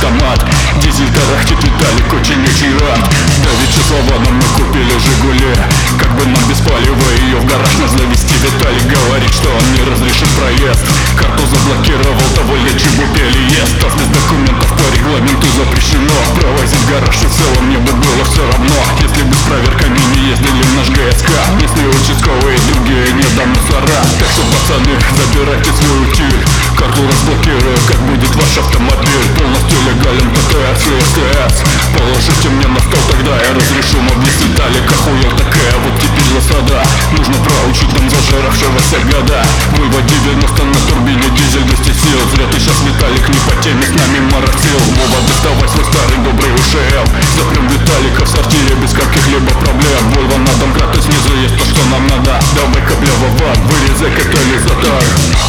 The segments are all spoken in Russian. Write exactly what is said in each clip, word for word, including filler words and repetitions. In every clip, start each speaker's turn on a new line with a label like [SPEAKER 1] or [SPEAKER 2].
[SPEAKER 1] автомат. Дизель тарахтит, Виталик очень-очень рад. Да ведь числова нам мы купили Жигули. Как бы нам без палева ее в гараж нас завести. Виталик говорит, что он не разрешит проезд. Карту заблокировал, того я чебу переезд. А без документов по регламенту запрещено провозить в гараж, и в целом мне бы было все равно, если бы с проверками не ездили в наш ГСК. Местные участковые и другие не до мусора. Так что, пацаны, забирайте свой утиль. Карту разблокирую, как будет ваш автомобиль. Полностью легален ТТС и СТС. Положите мне на стол, тогда я разрешу. Но без Виталик охуел, такая вот теперь засада. Нужно проучить нам зажиравшегося года. Вольво девяносто на турбине, дизель двести сил. Зря ты сейчас, Виталик, не по теме с нами моросил. Вова, доставай свой старый добрый УШЛ. Запрем Виталика в сортире без каких-либо проблем. Вольво на домкрат и снизу есть то, что нам надо. Давай каплево ван, вырезай катализатор.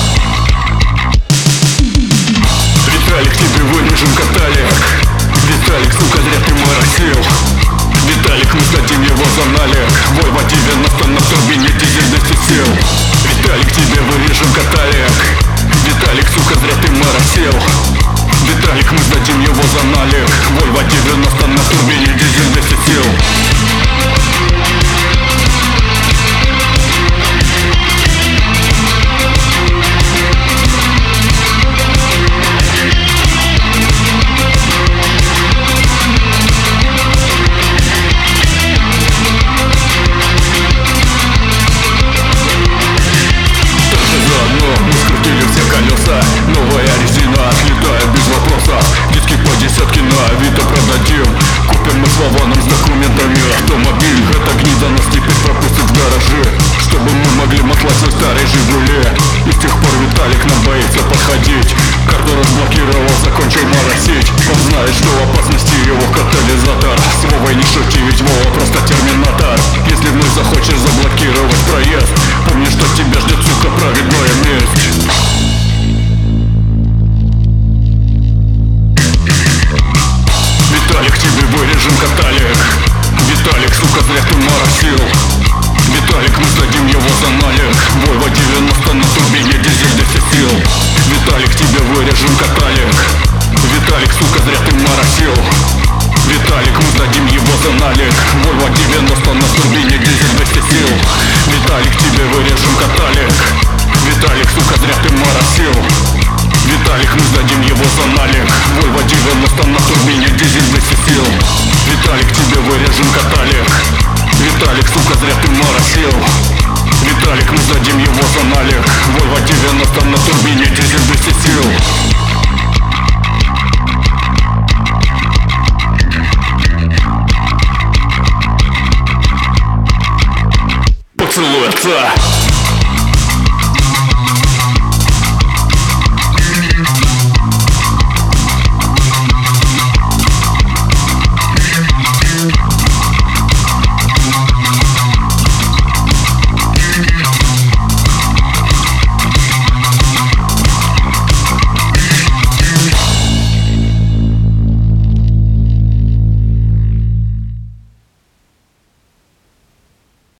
[SPEAKER 1] Виталик, тебе вырежем каталик. Виталик, сука, зря ты моросил. Виталик, мы сдадим его за налег. Вольво девяносто на турбине, дизель двести сил. Виталик, тебе вырежем каталик. Виталик, сука, зря ты моросил. Виталик, мы сдадим его за налег. Вольво девяносто на турбине, дизель двести сил. Новая резина отлетает без вопросов. Диски по десятке на Авито продадим. Купим мы с Вованом с документами автомобиль. Эта гнида нас теперь пропустит в гаражи, чтобы мы могли мотлать свой старый Жигули. И с тех пор Виталик нам боится подходить. Карту разблокировал, закончил моросить. Он знает, что в опасности его катализатор. С Вовой не шути, ведь Вова просто терминатор. Если вновь захочешь заблокировать проезд, помни, что тебя ждет, сука, праведная месть. Виталик, тебе вырежем каталик. Виталик, сука, зря ты моросил. Виталик, мы сдадим его за налег. Вольво девяносто на турбине, дизель двести сил. Виталик, тебе вырежем каталик. Виталик, сука, зря ты моросил. Виталик, мы сдадим его за налег. Вольво девяносто на турбине, дизель двести сил. Виталик, тебе вырежем каталик. Виталик, сука, зря ты моросил. Виталик, мы сдадим его за налег. Вольво девяносто на турбине, дизель двести сил. Виталик, тебе вырежем каталик. Виталик, сука, зря ты моросил. Виталик, мы сдадим его за налег. Вольво девяносто на турбине, дизель двести сил. Поцелуй отца.